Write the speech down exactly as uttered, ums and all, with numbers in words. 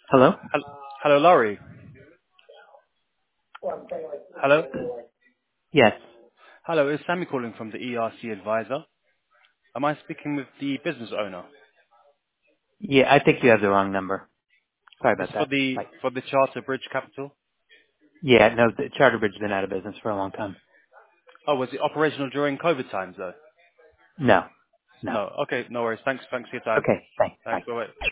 Hello? Hel- Hello, Laurie. Hello? Yes. Hello, it's Sammy calling from the E R C Advisor. Am I speaking with the business owner? Yeah, I think you have the wrong number. Sorry It's about for that. the Bye. for the Charter Bridge Capital. Yeah, no, the Charterbridge's been out of business for a long time. Oh, was it operational during COVID times, though? No. No. No. Okay, no worries. Thanks. Thanks for your time. Okay, thanks. Bye. Thanks. Bye-bye.